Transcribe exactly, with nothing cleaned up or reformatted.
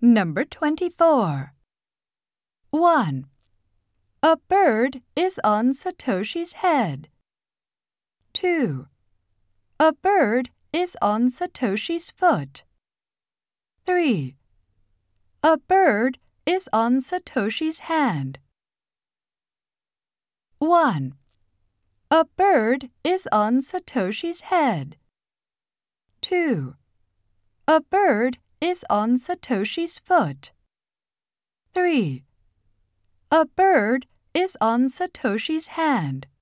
Number twenty-four. one. A bird is on Satoshi's head. two. A bird is on Satoshi's foot. three. A bird is on Satoshi's hand. one. A bird is on Satoshi's head. two. A bird is on Satoshi's foot. three. A bird is on Satoshi's hand.